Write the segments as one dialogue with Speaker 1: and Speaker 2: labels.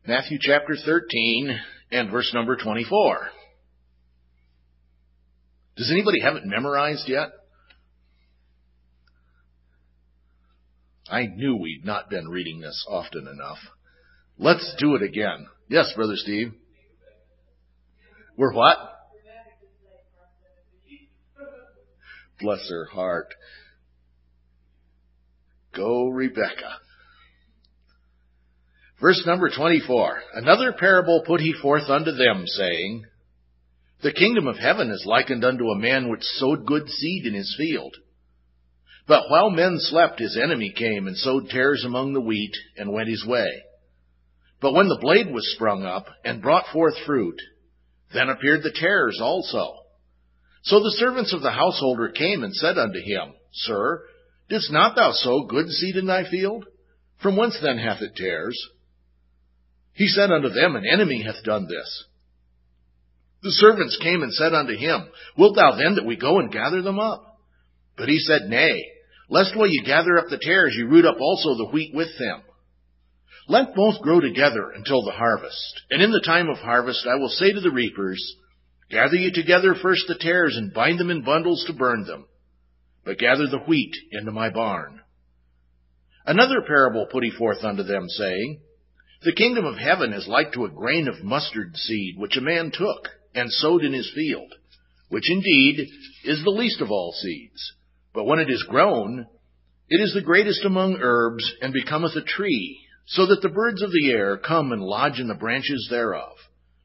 Speaker 1: Matthew chapter 13 and verse number 24. Does anybody have it memorized yet? I knew we'd not been reading this often enough. Let's do it again. Yes, Brother Steve. We're what? Bless her heart. Go, Rebecca. Verse number 24. Another parable put he forth unto them, saying, The kingdom of heaven is likened unto a man which sowed good seed in his field. But while men slept, his enemy came and sowed tares among the wheat, and went his way. But when the blade was sprung up, and brought forth fruit, then appeared the tares also. So the servants of the householder came and said unto him, Sir, didst not thou sow good seed in thy field? From whence then hath it tares? He said unto them, An enemy hath done this. The servants came and said unto him, Wilt thou then that we go and gather them up? But he said, Nay, lest while ye gather up the tares, ye root up also the wheat with them. Let both grow together until the harvest. And in the time of harvest I will say to the reapers, Gather ye together first the tares, and bind them in bundles to burn them. But gather the wheat into my barn. Another parable put he forth unto them, saying, The kingdom of heaven is like to a grain of mustard seed, which a man took, and sowed in his field, which indeed is the least of all seeds. But when it is grown, it is the greatest among herbs, and becometh a tree, so that the birds of the air come and lodge in the branches thereof.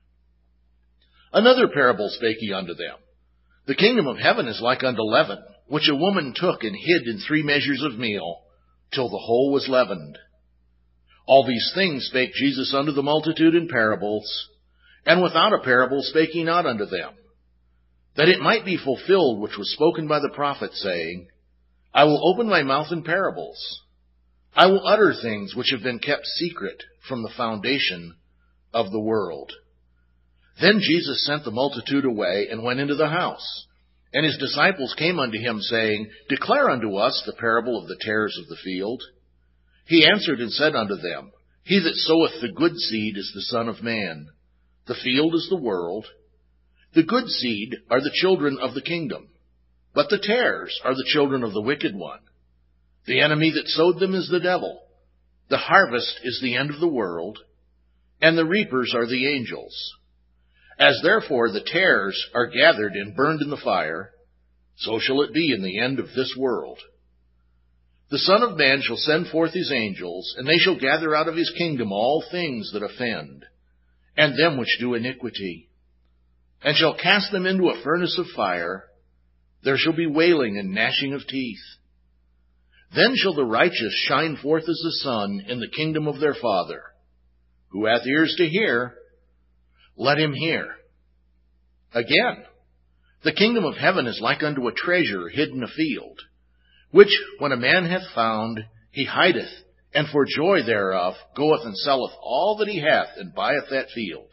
Speaker 1: Another parable spake he unto them. The kingdom of heaven is like unto leaven, which a woman took and hid in 3 measures of meal, till the whole was leavened. All these things spake Jesus unto the multitude in parables, and without a parable spake he not unto them, that it might be fulfilled which was spoken by the prophet, saying, I will open my mouth in parables. I will utter things which have been kept secret from the foundation of the world. Then Jesus sent the multitude away, and went into the house. And his disciples came unto him, saying, Declare unto us the parable of the tares of the field. He answered and said unto them, He that soweth the good seed is the Son of Man. The field is the world. The good seed are the children of the kingdom, but the tares are the children of the wicked one. The enemy that sowed them is the devil. The harvest is the end of the world, and the reapers are the angels. As therefore the tares are gathered and burned in the fire, so shall it be in the end of this world. The Son of Man shall send forth his angels, and they shall gather out of his kingdom all things that offend, and them which do iniquity, and shall cast them into a furnace of fire. There shall be wailing and gnashing of teeth. Then shall the righteous shine forth as the sun in the kingdom of their Father. Who hath ears to hear, let him hear. Again, the kingdom of heaven is like unto a treasure hid in a field, which when a man hath found, he hideth, and for joy thereof goeth and selleth all that he hath, and buyeth that field.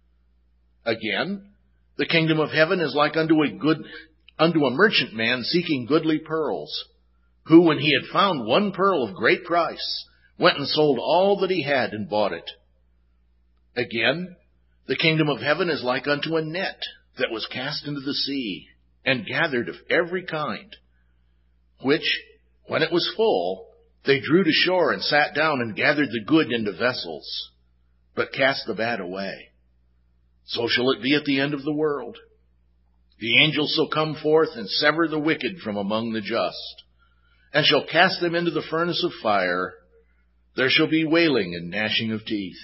Speaker 1: Again, the kingdom of heaven is like unto a merchant man seeking goodly pearls, who, when he had found one pearl of great price, went and sold all that he had and bought it. Again, the kingdom of heaven is like unto a net that was cast into the sea, and gathered of every kind, which, when it was full, they drew to shore and sat down and gathered the good into vessels, but cast the bad away. So shall it be at the end of the world. The angels shall come forth and sever the wicked from among the just, and shall cast them into the furnace of fire. There shall be wailing and gnashing of teeth.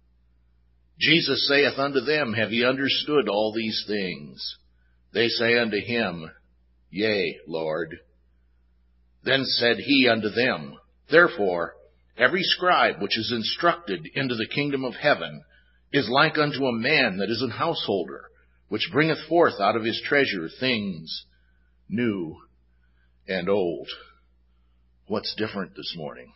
Speaker 1: Jesus saith unto them, Have ye understood all these things? They say unto him, Yea, Lord. Then said he unto them, Therefore every scribe which is instructed into the kingdom of heaven is like unto a man that is an householder, which bringeth forth out of his treasure things new and old. What's different this morning?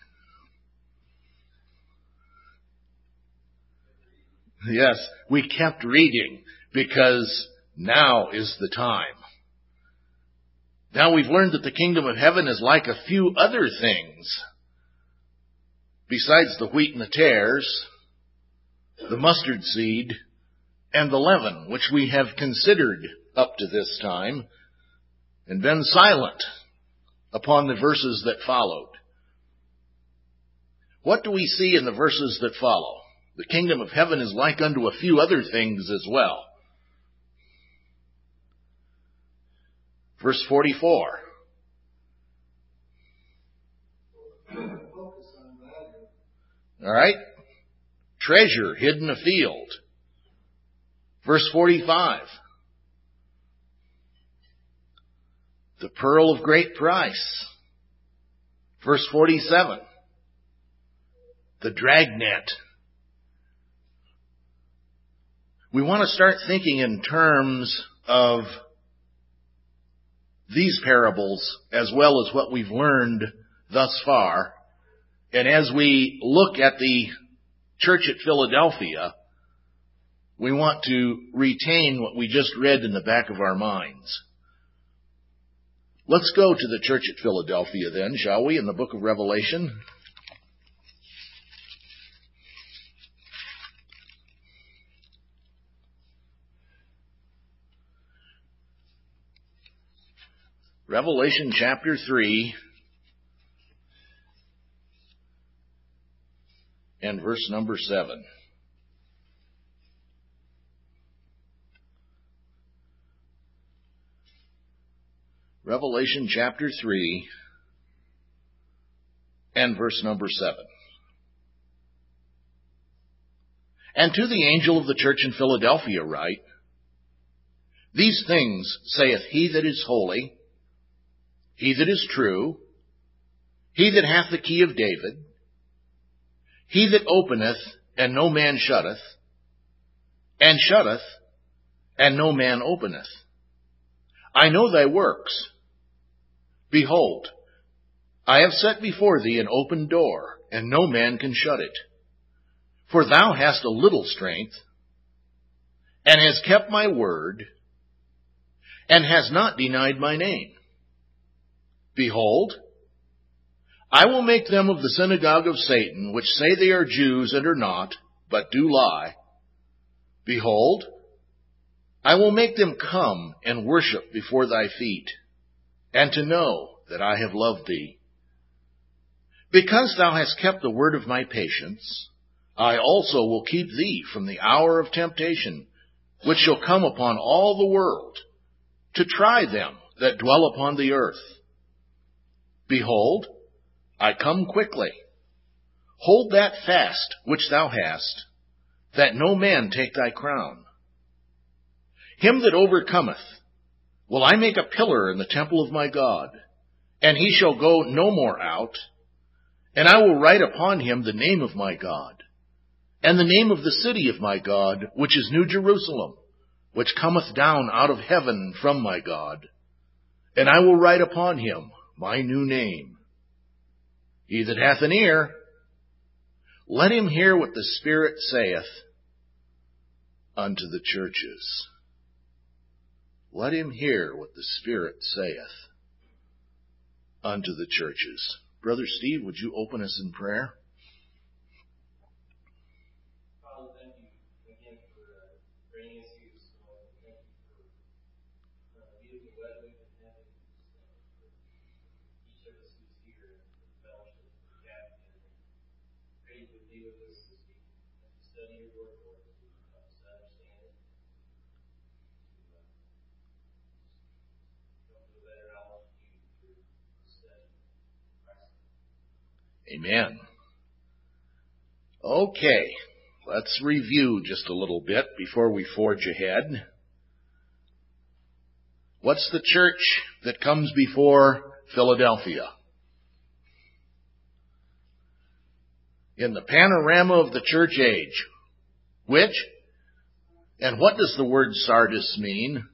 Speaker 1: Yes, we kept reading because now is the time. Now we've learned that the kingdom of heaven is like a few other things. Besides the wheat and the tares, the mustard seed, and the leaven, which we have considered up to this time, and been silent upon the verses that followed. What do we see in the verses that follow? The kingdom of heaven is like unto a few other things as well. Verse 44. All right. Treasure hidden afield. Verse 45. The pearl of great price. Verse 47. The dragnet. We want to start thinking in terms of these parables as well as what we've learned thus far. And as we look at the church at Philadelphia, we want to retain what we just read in the back of our minds. Let's go to the church at Philadelphia then, shall we, in the book of Revelation. Revelation chapter 3 and verse number 7. Revelation chapter 3 and verse number 7. And to the angel of the church in Philadelphia write, These things saith he that is holy, he that is true, he that hath the key of David, he that openeth, and no man shutteth, and shutteth, and no man openeth. I know thy works. Behold, I have set before thee an open door, and no man can shut it. For thou hast a little strength, and hast kept my word, and hast not denied my name. Behold, I will make them of the synagogue of Satan, which say they are Jews and are not, but do lie. Behold, I will make them come and worship before thy feet, and to know that I have loved thee. Because thou hast kept the word of my patience, I also will keep thee from the hour of temptation, which shall come upon all the world, to try them that dwell upon the earth. Behold, I come quickly. Hold that fast which thou hast, that no man take thy crown. Him that overcometh will I make a pillar in the temple of my God, and he shall go no more out. And I will write upon him the name of my God, and the name of the city of my God, which is New Jerusalem, which cometh down out of heaven from my God. And I will write upon him my new name. He that hath an ear, let him hear what the Spirit saith unto the churches. Let him hear what the Spirit saith unto the churches. Brother Steve, would you open us in prayer?
Speaker 2: Father, thank you again for bringing us here this morning. Thank you for beautiful weather and having for each of us who's here and for the fellowship of the captain. Pray you would be with us as we study your word, Lord, to help us understand it. Come to a better knowledge of you through the study.
Speaker 1: Amen. Okay, let's review just a little bit before we forge ahead. What's the church that comes before Philadelphia? In the panorama of the church age, which? And what does the word Sardis mean?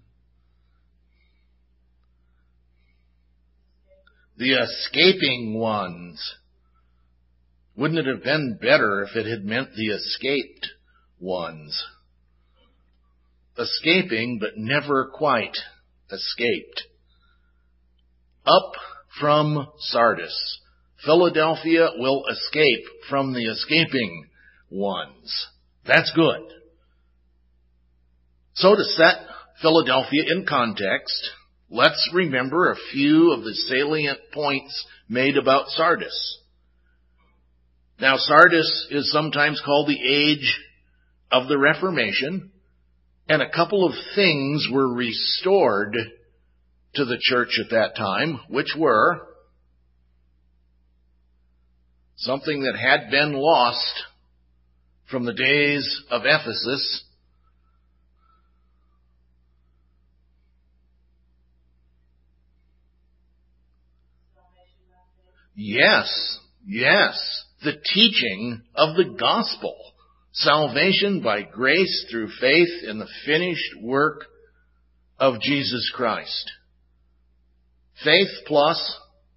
Speaker 1: The escaping ones. Wouldn't it have been better if it had meant the escaped ones? Escaping, but never quite escaped. Up from Sardis, Philadelphia will escape from the escaping ones. That's good. So to set Philadelphia in context, let's remember a few of the salient points made about Sardis. Now, Sardis is sometimes called the age of the Reformation, and a couple of things were restored to the church at that time, which were something that had been lost from the days of Ephesus. Yes. The teaching of the gospel. Salvation by grace through faith in the finished work of Jesus Christ. Faith plus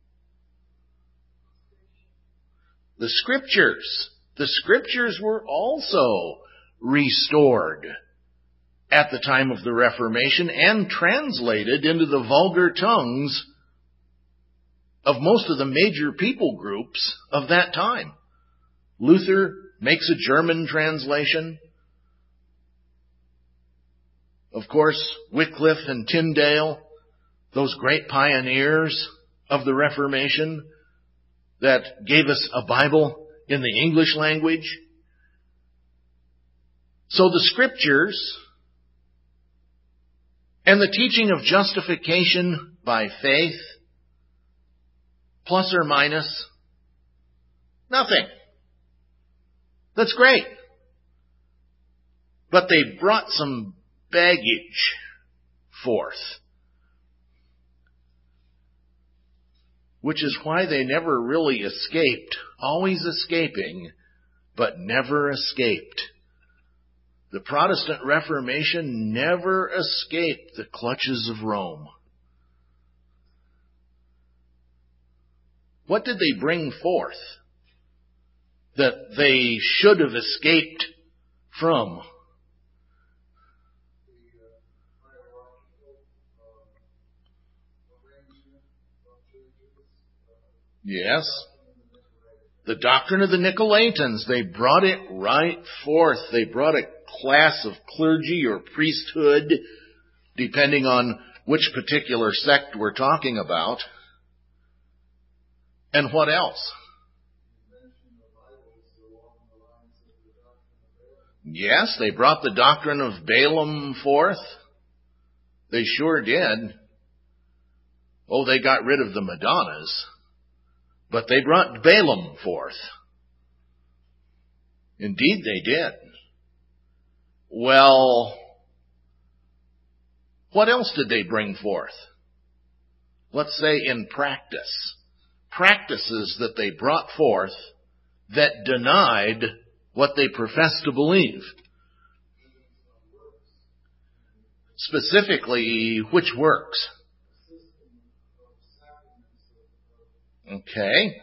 Speaker 1: the Scriptures. The Scriptures were also restored at the time of the Reformation and translated into the vulgar tongues of most of the major people groups of that time. Luther makes a German translation. Of course, Wycliffe and Tyndale, those great pioneers of the Reformation that gave us a Bible in the English language. So the Scriptures and the teaching of justification by faith, plus or minus, nothing. That's great. But they brought some baggage forth, which is why they never really escaped, always escaping, but never escaped. The Protestant Reformation never escaped the clutches of Rome. What did they bring forth that they should have escaped from? Yes. The doctrine of the Nicolaitans, they brought it right forth. They brought a class of clergy or priesthood, depending on which particular sect we're talking about. And what else? Yes, they brought the doctrine of Balaam forth. They sure did. Oh, they got rid of the Madonnas, but they brought Balaam forth. Indeed, they did. Well, what else did they bring forth? Let's say in practice. Practices that they brought forth that denied what they professed to believe. Specifically, which works? Okay.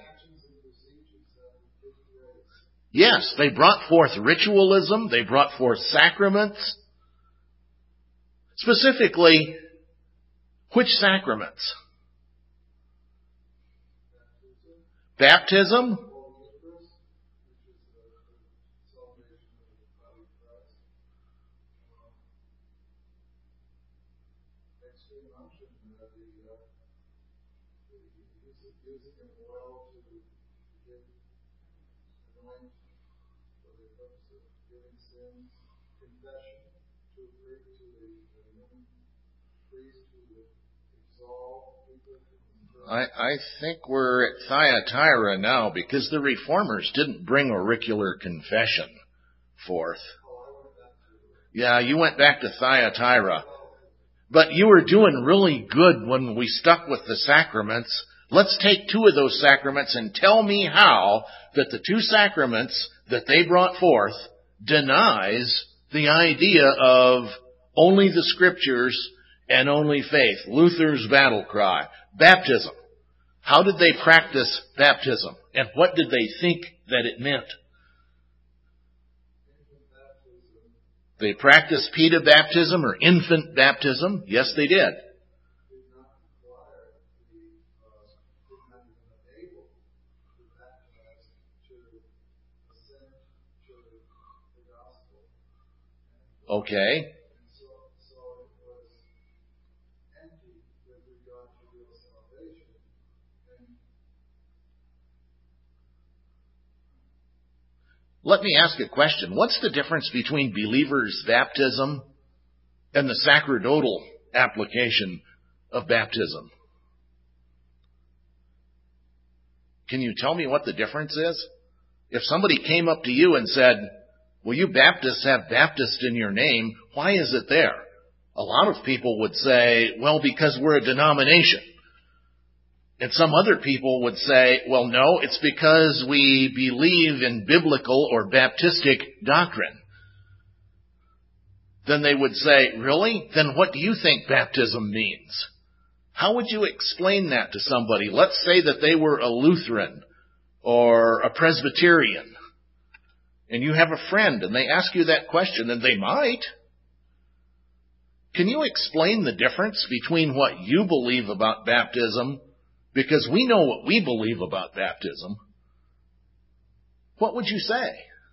Speaker 1: Yes, they brought forth ritualism. They brought forth sacraments. Specifically, which sacraments? Baptism? I think we're at Thyatira now because the Reformers didn't bring auricular confession forth. Yeah, you went back to Thyatira. But you were doing really good when we stuck with the sacraments. Let's take two of those sacraments and tell me how that the two sacraments that they brought forth denies the idea of only the Scriptures and only faith. Luther's battle cry. Baptism. How did they practice baptism? And what did they think that it meant? They practiced pedibaptism or infant baptism. Yes, they did. Okay.
Speaker 3: And so it was empty with regard to real salvation. And
Speaker 1: Let me ask a question. What's the difference between believer's baptism and the sacerdotal application of baptism? Can you tell me what the difference is? If somebody came up to you and said, well, you Baptists have Baptist in your name, why is it there? A lot of people would say, well, because we're a denomination. And some other people would say, well, no, it's because we believe in biblical or Baptistic doctrine. Then they would say, really? Then what do you think baptism means? How would you explain that to somebody? Let's say that they were a Lutheran or a Presbyterian, and you have a friend and they ask you that question, and they might. Can you explain the difference between what you believe about baptism? Because we know what we believe about baptism. What would you say?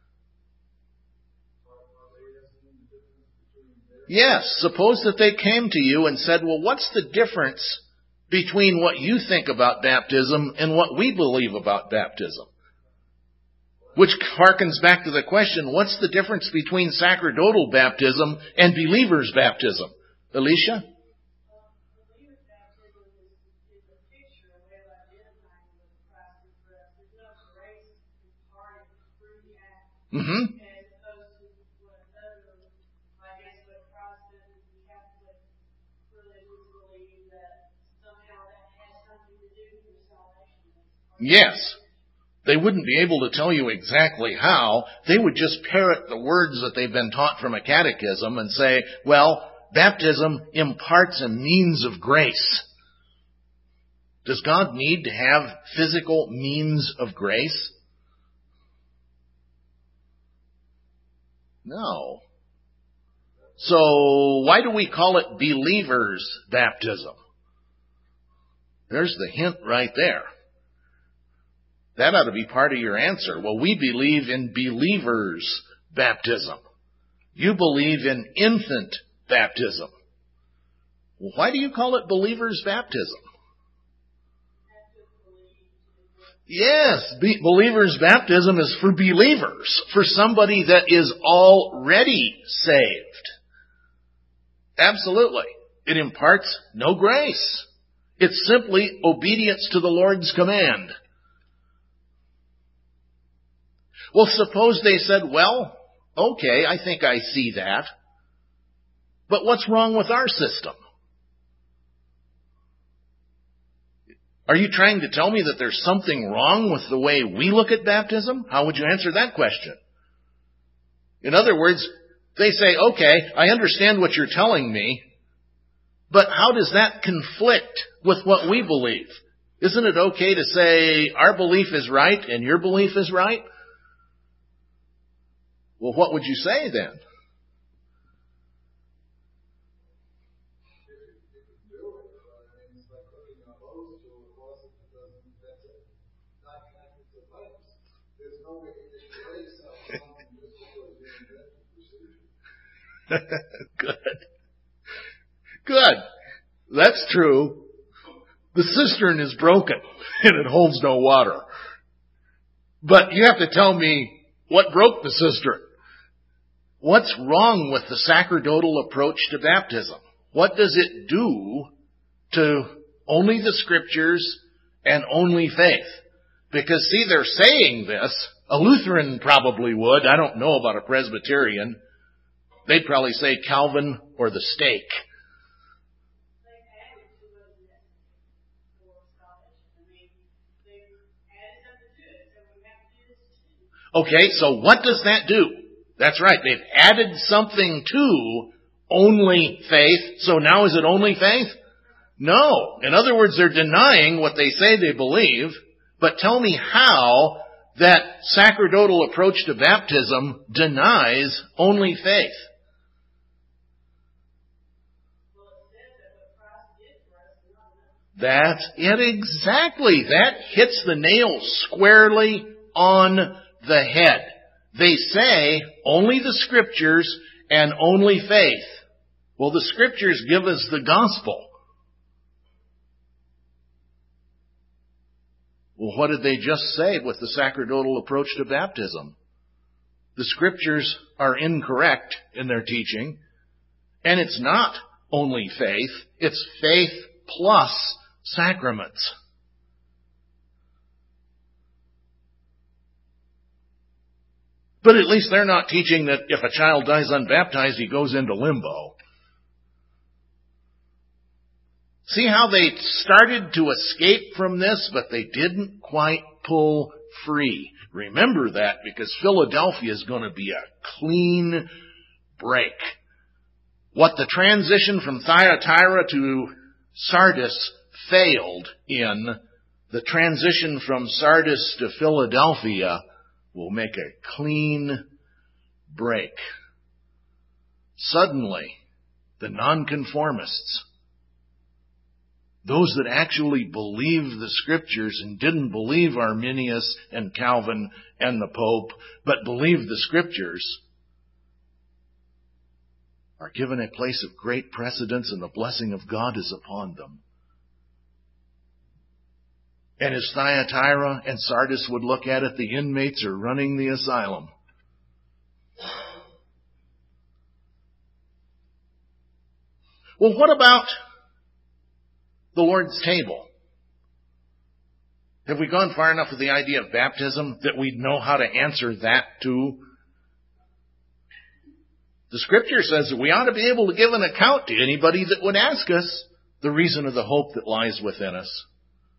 Speaker 1: Yes, suppose that they came to you and said, well, what's the difference between what you think about baptism and what we believe about baptism? Which harkens back to the question, what's the difference between sacerdotal baptism and believer's baptism? Alicia?
Speaker 4: Believer's baptism is a picture, a way of identifying with Christ and for us. There's no grace imparted through the act.
Speaker 1: Mm-hmm.
Speaker 4: As opposed to what other, I guess, what Protestant and Catholic religions believe that somehow that has something to do with your salvation.
Speaker 1: Yes. They wouldn't be able to tell you exactly how. They would just parrot the words that they've been taught from a catechism and say, well, baptism imparts a means of grace. Does God need to have physical means of grace? No. So why do we call it believer's baptism? There's the hint right there. That ought to be part of your answer. Well, we believe in believer's baptism. You believe in infant baptism. Well, why do you call it believer's baptism? Yes, believer's baptism is for believers, for somebody that is already saved. Absolutely. It imparts no grace. It's simply obedience to the Lord's command. Well, suppose they said, well, okay, I think I see that. But what's wrong with our system? Are you trying to tell me that there's something wrong with the way we look at baptism? How would you answer that question? In other words, they say, okay, I understand what you're telling me, but how does that conflict with what we believe? Isn't it okay to say our belief is right and your belief is right? Well, what would you say then? Good. Good. That's true. The cistern is broken and it holds no water. But you have to tell me what broke the cistern. What's wrong with the sacerdotal approach to baptism? What does it do to only the Scriptures and only faith? Because, see, they're saying this. A Lutheran probably would. I don't know about a Presbyterian. They'd probably say Calvin or the stake. Okay, so what does that do? That's right. They've added something to only faith. So now is it only faith? No. In other words, they're denying what they say they believe. But tell me how that sacerdotal approach to baptism denies only faith. That's it exactly. That hits the nail squarely on the head. They say only the Scriptures and only faith. Well, the Scriptures give us the gospel. Well, what did they just say with the sacerdotal approach to baptism? The Scriptures are incorrect in their teaching, and it's not only faith, it's faith plus sacraments. But at least they're not teaching that if a child dies unbaptized, he goes into limbo. See how they started to escape from this, but they didn't quite pull free. Remember that, because Philadelphia is going to be a clean break. What the transition from Thyatira to Sardis failed in, the transition from Sardis to Philadelphia will make a clean break. Suddenly, the nonconformists, those that actually believed the Scriptures and didn't believe Arminius and Calvin and the Pope, but believed the Scriptures, are given a place of great precedence, and the blessing of God is upon them. And as Thyatira and Sardis would look at it, the inmates are running the asylum. Well, what about the Lord's table? Have we gone far enough with the idea of baptism that we know how to answer that too? The Scripture says that we ought to be able to give an account to anybody that would ask us the reason of the hope that lies within us.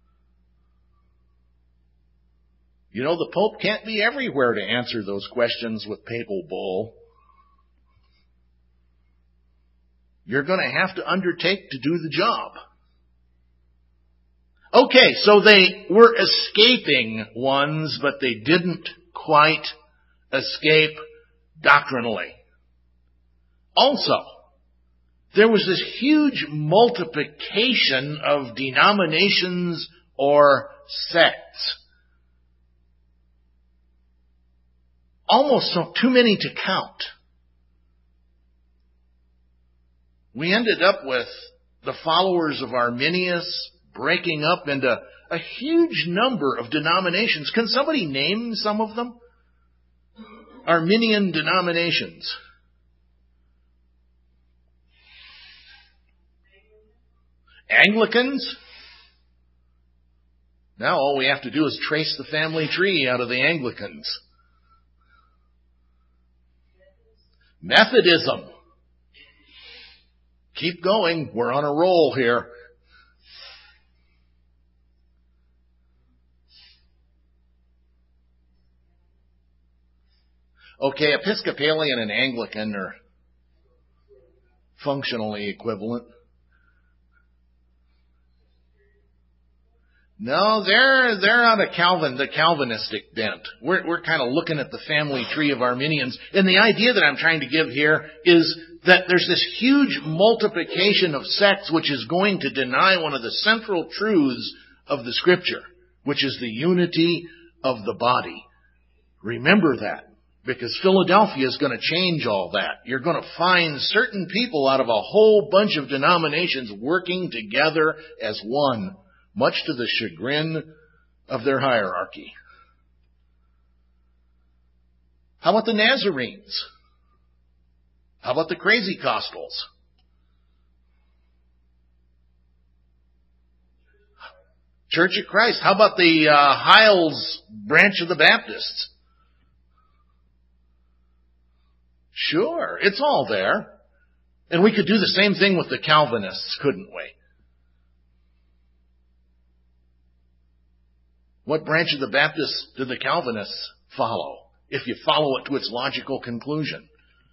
Speaker 1: You know, the Pope can't be everywhere to answer those questions with papal bull. You're going to have to undertake to do the job. Okay, so they were escaping ones, but they didn't quite escape doctrinally. Also, there was this huge multiplication of denominations or sects. Almost too many to count. We ended up with the followers of Arminius breaking up into a huge number of denominations. Can somebody name some of them? Arminian denominations. Anglicans? Now all we have to do is trace the family tree out of the Anglicans. Methodism. Keep going. We're on a roll here. Okay, Episcopalian and Anglican are functionally equivalent. No, they're on the Calvinistic bent. We're kind of looking at the family tree of Arminians. And the idea that I'm trying to give here is that there's this huge multiplication of sects which is going to deny one of the central truths of the Scripture, which is the unity of the body. Remember that, because Philadelphia is going to change all that. You're going to find certain people out of a whole bunch of denominations working together as one, much to the chagrin of their hierarchy. How about the Nazarenes? How about the Crazy Costals? Church of Christ. How about the Hiles branch of the Baptists? Sure, it's all there. And we could do the same thing with the Calvinists, couldn't we? What branch of the Baptists do the Calvinists follow, if you follow it to its logical conclusion?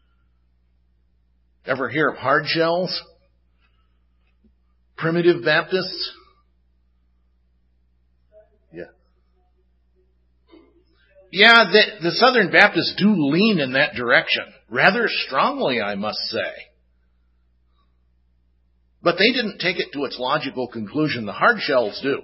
Speaker 1: Ever hear of hard shells? Primitive Baptists? Yeah, the Southern Baptists do lean in that direction. Rather strongly, I must say. But they didn't take it to its logical conclusion. The hard shells do.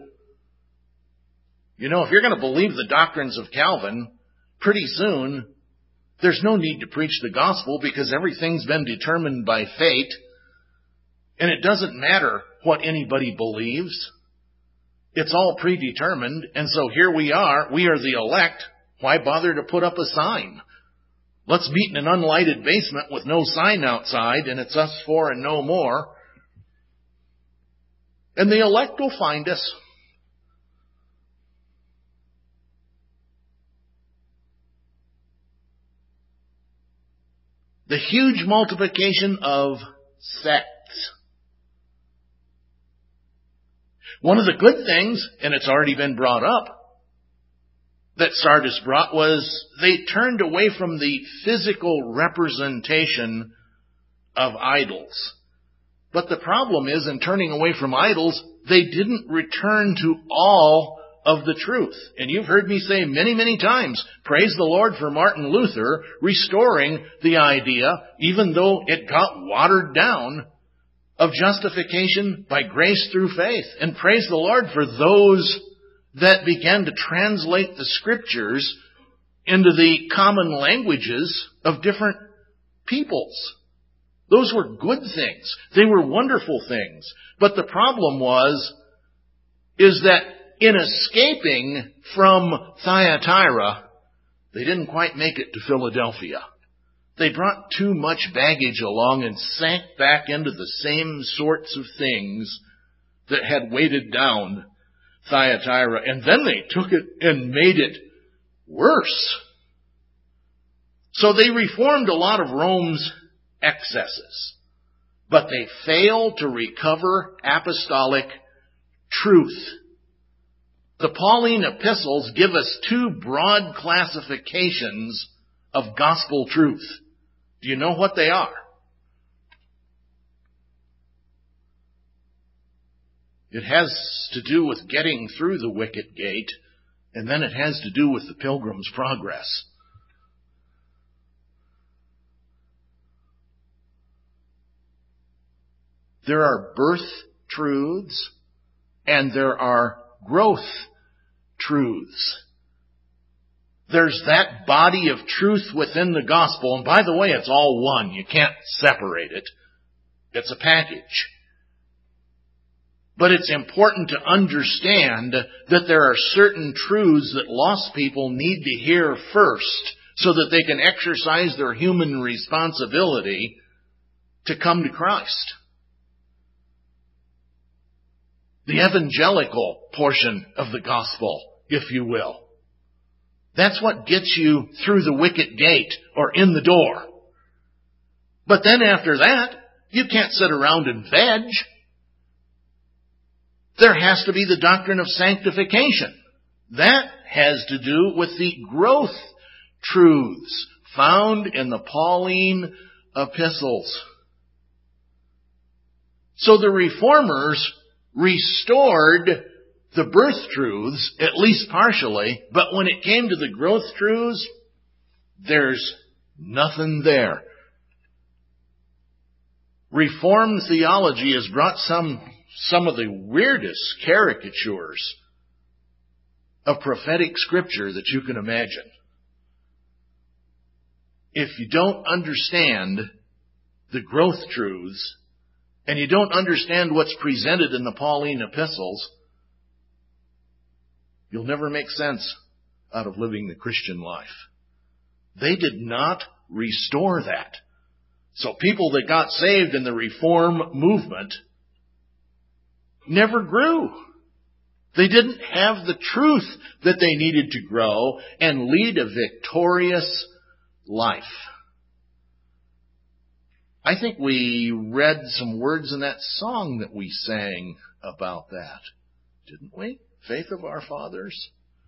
Speaker 1: You know, if you're going to believe the doctrines of Calvin, pretty soon There's no need to preach the gospel because everything's been determined by fate. And it doesn't matter what anybody believes. It's all predetermined. And so here we are the elect. Why bother to put up a sign? Let's meet in an unlighted basement with no sign outside, and it's us four and no more. And the elect will find us. The huge multiplication of sects. One of the good things, and it's already been brought up, that Sardis brought was they turned away from the physical representation of idols. But the problem is, in turning away from idols, they didn't return to all of the truth. And you've heard me say many, many times, praise the Lord for Martin Luther restoring the idea, even though it got watered down, of justification by grace through faith. And praise the Lord for those that began to translate the Scriptures into the common languages of different peoples. Those were good things. They were wonderful things. But the problem is that in escaping from Thyatira, they didn't quite make it to Philadelphia. They brought too much baggage along and sank back into the same sorts of things that had weighted down Thyatira. And then they took it and made it worse. So they reformed a lot of Rome's excesses, but they failed to recover apostolic truth. The Pauline epistles give us two broad classifications of gospel truth. Do you know what they are? It has to do with getting through the wicket gate, and then it has to do with the Pilgrim's Progress. There are birth truths and there are growth truths. There's that body of truth within the gospel. And by the way, it's all one. You can't separate it. It's a package. But it's important to understand that there are certain truths that lost people need to hear first so that they can exercise their human responsibility to come to Christ. The evangelical portion of the gospel, if you will. That's what gets you through the wicket gate or in the door. But then after that, you can't sit around and veg. There has to be the doctrine of sanctification. That has to do with the growth truths found in the Pauline epistles. So the reformers restored the birth truths, at least partially, but when it came to the growth truths, there's nothing there. Reformed theology has brought some of the weirdest caricatures of prophetic scripture that you can imagine. If you don't understand the growth truths, and you don't understand what's presented in the Pauline epistles, you'll never make sense out of living the Christian life. They did not restore that. So people that got saved in the Reform movement never grew. They didn't have the truth that they needed to grow and lead a victorious life. I think we read some words in that song that we sang about that. Didn't we? Faith of our fathers.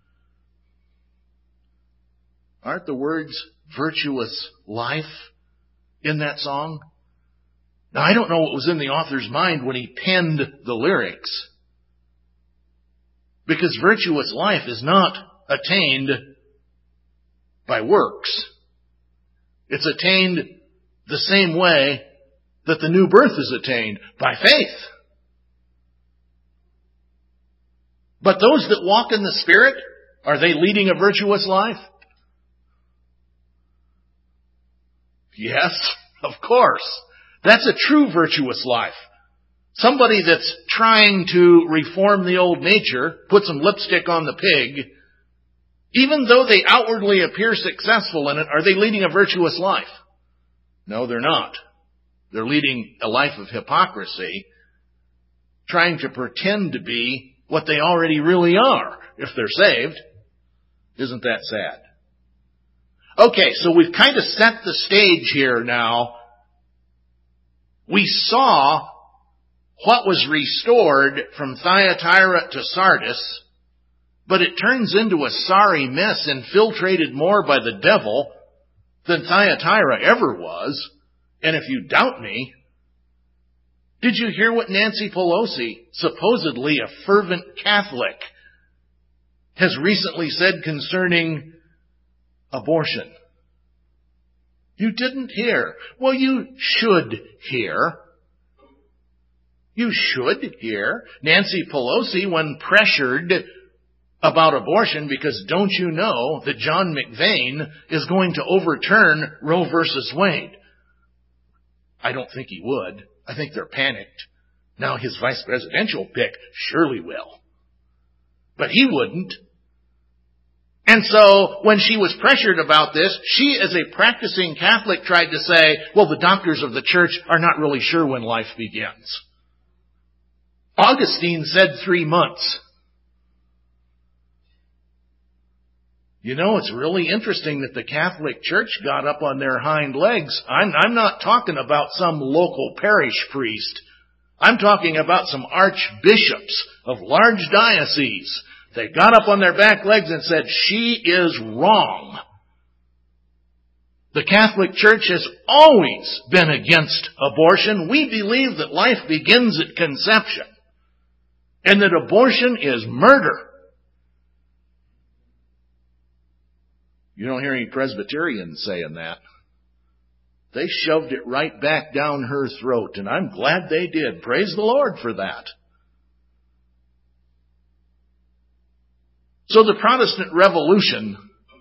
Speaker 1: Aren't the words virtuous life in that song? Now, I don't know what was in the author's mind when he penned the lyrics. Because virtuous life is not attained by works. It's attained the same way that the new birth is attained, by faith. But those that walk in the Spirit, are they leading a virtuous life? Yes, of course. That's a true virtuous life. Somebody that's trying to reform the old nature, put some lipstick on the pig, even though they outwardly appear successful in it, are they leading a virtuous life? No, they're not. They're leading a life of hypocrisy, trying to pretend to be what they already really are, if they're saved. Isn't that sad? Okay, so we've kind of set the stage here now. We saw what was restored from Thyatira to Sardis, but it turns into a sorry mess infiltrated more by the devil than Thyatira ever was. And if you doubt me, did you hear what Nancy Pelosi, supposedly a fervent Catholic, has recently said concerning abortion? You didn't hear. Well, you should hear. You should hear. Nancy Pelosi, when pressured about abortion, because don't you know that John McVeigh is going to overturn Roe versus Wade? I don't think he would. I think they're panicked. Now his vice presidential pick surely will. But he wouldn't. And so when she was pressured about this, she as a practicing Catholic tried to say, well, the doctors of the church are not really sure when life begins. Augustine said 3 months. You know, it's really interesting that the Catholic Church got up on their hind legs. I'm not talking about some local parish priest. I'm talking about some archbishops of large dioceses. They got up on their back legs and said, she is wrong. The Catholic Church has always been against abortion. We believe that life begins at conception and that abortion is murder. You don't hear any Presbyterians saying that. They shoved it right back down her throat, and I'm glad they did. Praise the Lord for that. So the Protestant Revolution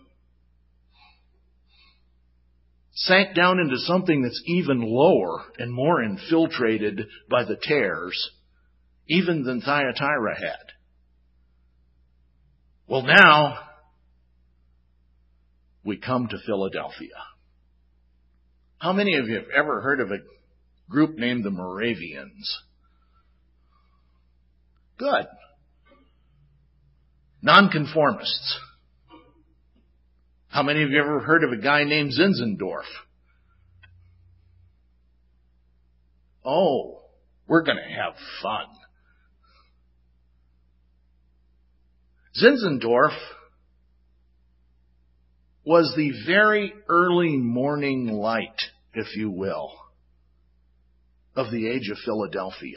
Speaker 1: sank down into something that's even lower and more infiltrated by the tares, even than Thyatira had. Well, now we come to Philadelphia. How many of you have ever heard of a group named the Moravians? Good. Nonconformists. How many of you ever heard of a guy named Zinzendorf? Oh, we're going to have fun. Zinzendorf was the very early morning light, if you will, of the age of Philadelphia.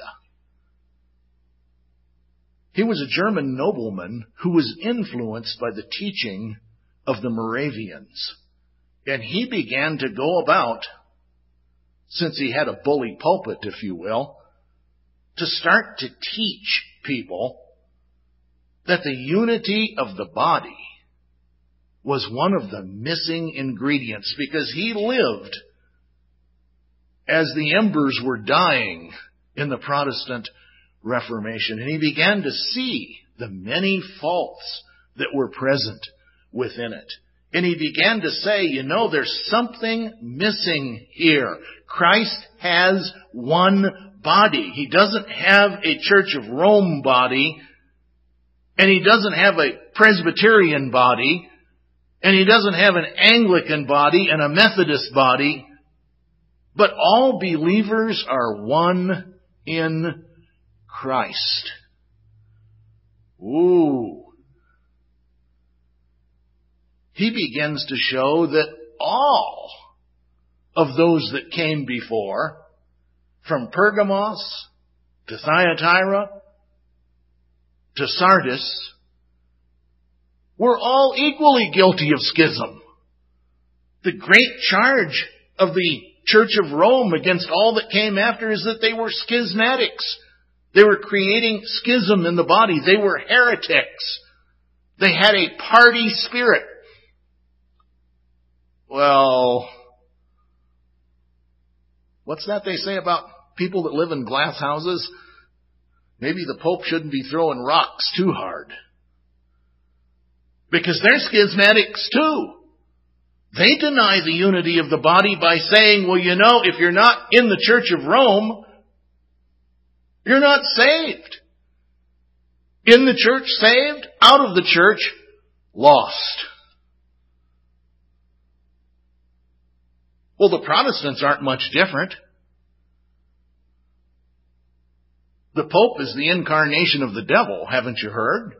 Speaker 1: He was a German nobleman who was influenced by the teaching of the Moravians. And he began to go about, since he had a bully pulpit, if you will, to start to teach people that the unity of the body was one of the missing ingredients, because he lived as the embers were dying in the Protestant Reformation, and he began to see the many faults that were present within it. And he began to say, you know, there's something missing here. Christ has one body. He doesn't have a Church of Rome body, and he doesn't have a Presbyterian body, and he doesn't have an Anglican body and a Methodist body, but all believers are one in Christ. Ooh. He begins to show that all of those that came before, from Pergamos to Thyatira to Sardis, were all equally guilty of schism. The great charge of the Church of Rome against all that came after is that they were schismatics. They were creating schism in the body. They were heretics. They had a party spirit. Well, What's that they say about people that live in glass houses? Maybe the Pope shouldn't be throwing rocks too hard. Because they're schismatics too. They deny the unity of the body by saying, well, you know, if you're not in the Church of Rome, you're not saved. In the church, saved. Out of the church, lost. Well, the Protestants aren't much different. The Pope is the incarnation of the devil, haven't you heard?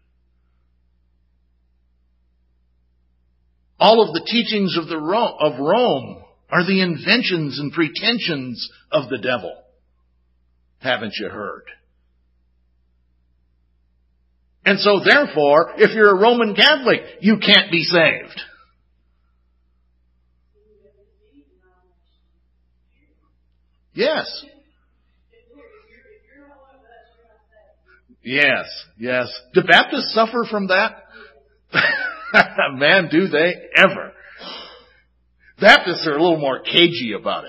Speaker 1: All of the teachings of Rome are the inventions and pretensions of the devil, haven't you heard? And so therefore, if you're a Roman Catholic, you can't be saved. Yes. Yes. Do Baptists suffer from that? Man, do they ever. Baptists are a little more cagey about it.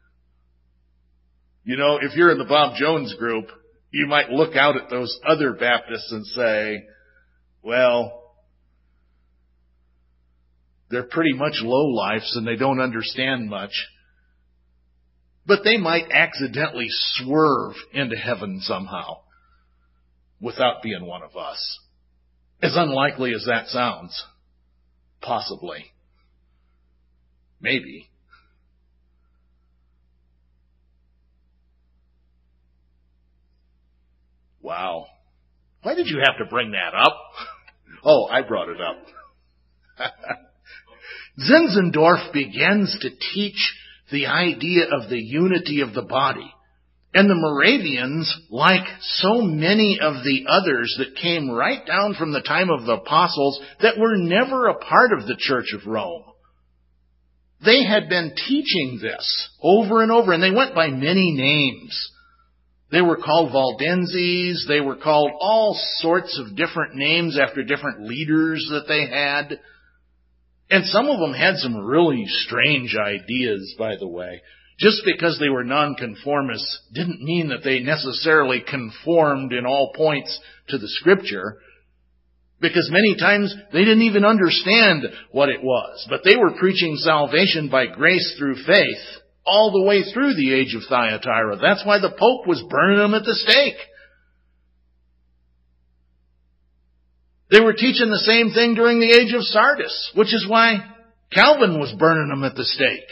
Speaker 1: You know, if you're in the Bob Jones group, you might look out at those other Baptists and say, well, they're pretty much lowlifes and they don't understand much. But they might accidentally swerve into heaven somehow without being one of us. As unlikely as that sounds. Possibly. Maybe. Wow. Why did you have to bring that up? Oh, I brought it up. Zinzendorf begins to teach the idea of the unity of the body. And the Moravians, like so many of the others that came right down from the time of the apostles that were never a part of the Church of Rome, they had been teaching this over and over, and they went by many names. They were called Valdenses. They were called all sorts of different names after different leaders that they had. And some of them had some really strange ideas, by the way. Just because they were nonconformists didn't mean that they necessarily conformed in all points to the Scripture, because many times they didn't even understand what it was. But they were preaching salvation by grace through faith all the way through the age of Thyatira. That's why the Pope was burning them at the stake. They were teaching the same thing during the age of Sardis, which is why Calvin was burning them at the stake.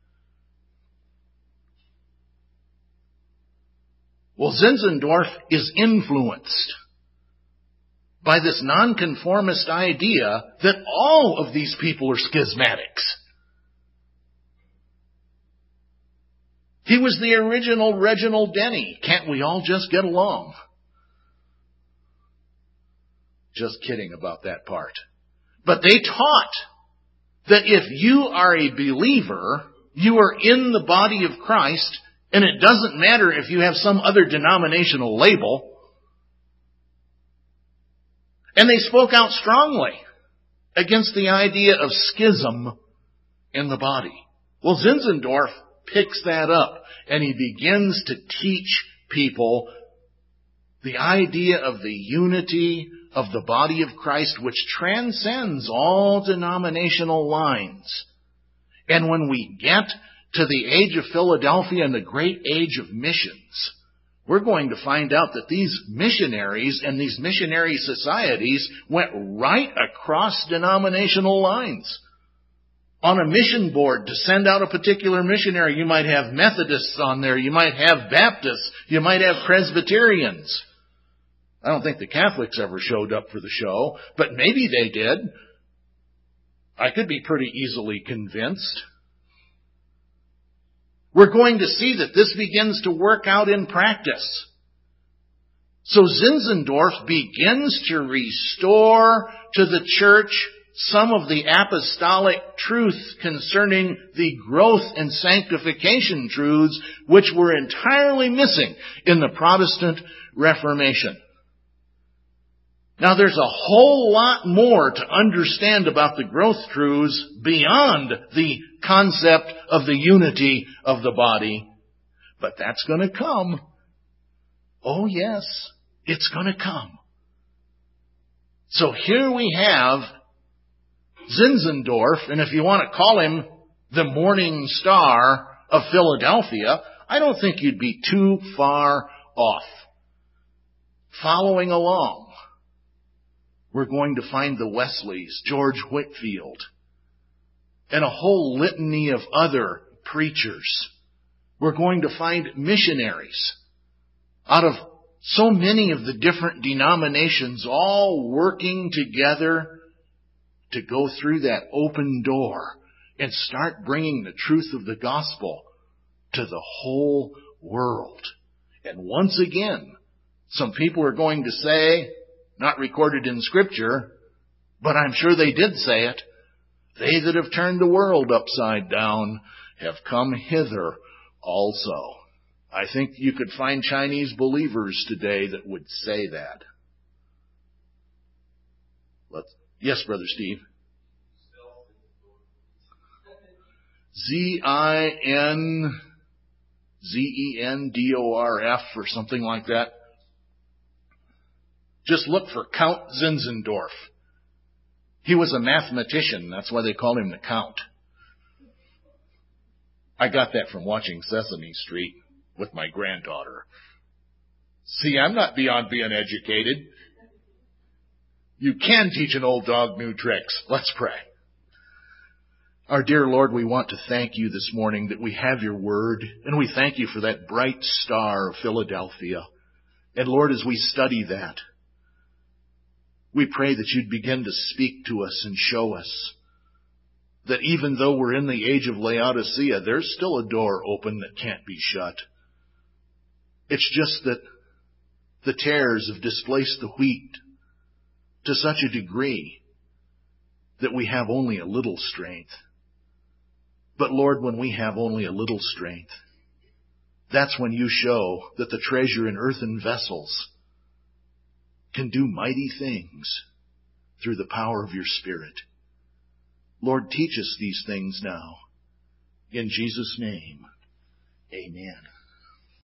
Speaker 1: Well, Zinzendorf is influenced by this nonconformist idea that all of these people are schismatics. He was the original Reginald Denny. Can't we all just get along? Just kidding about that part. But they taught that if you are a believer, you are in the body of Christ, and it doesn't matter if you have some other denominational label. And they spoke out strongly against the idea of schism in the body. Well, Zinzendorf picks that up, and he begins to teach people the idea of the unity of the body of Christ, which transcends all denominational lines. And when we get to the age of Philadelphia and the great age of missions, we're going to find out that these missionaries and these missionary societies went right across denominational lines. On a mission board to send out a particular missionary, you might have Methodists on there, you might have Baptists, you might have Presbyterians. I don't think the Catholics ever showed up for the show, but maybe they did. I could be pretty easily convinced. We're going to see that this begins to work out in practice. So Zinzendorf begins to restore to the church some of the apostolic truth concerning the growth and sanctification truths which were entirely missing in the Protestant Reformation. Now there's a whole lot more to understand about the growth truths beyond the concept of the unity of the body. But that's going to come. Oh yes, it's going to come. So here we have Zinzendorf, and if you want to call him the morning star of Philadelphia, I don't think you'd be too far off. Following along, we're going to find the Wesleys, George Whitefield, and a whole litany of other preachers. We're going to find missionaries out of so many of the different denominations all working together to go through that open door and start bringing the truth of the gospel to the whole world. And once again, some people are going to say, not recorded in Scripture, but I'm sure they did say it, they that have turned the world upside down have come hither also. I think you could find Chinese believers today that would say that. Yes, Brother Steve. Zinzendorf or something like that. Just look for Count Zinzendorf. He was a mathematician. That's why they called him the Count. I got that from watching Sesame Street with my granddaughter. See, I'm not beyond being educated. You can teach an old dog new tricks. Let's pray. Our dear Lord, we want to thank you this morning that we have your word, and we thank you for that bright star of Philadelphia. And Lord, as we study that, we pray that you'd begin to speak to us and show us that even though we're in the age of Laodicea, there's still a door open that can't be shut. It's just that the tares have displaced the wheat to such a degree that we have only a little strength. But Lord, when we have only a little strength, that's when you show that the treasure in earthen vessels can do mighty things through the power of your Spirit. Lord, teach us these things now. In Jesus' name, amen.